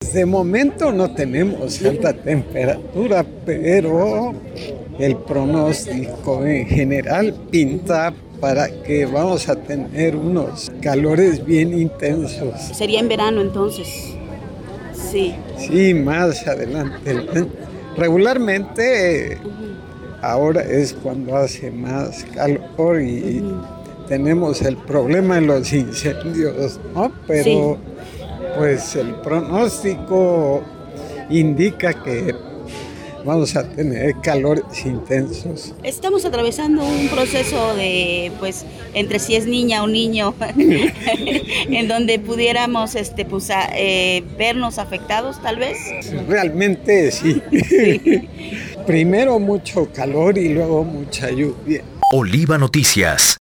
Pues de momento no tenemos alta temperatura, pero el pronóstico en general pinta para que vamos a tener unos calores bien intensos. Sería en verano entonces. Sí. Sí, más adelante. Regularmente ahora es cuando hace más calor y tenemos el problema de los incendios, ¿no? Pero Sí. pues el pronóstico indica que vamos a tener calores intensos. Estamos atravesando un proceso de, pues, entre si es niña o niño, en donde pudiéramos, vernos afectados, tal vez. Realmente sí. Sí. Primero mucho calor y luego mucha lluvia. Oliva Noticias.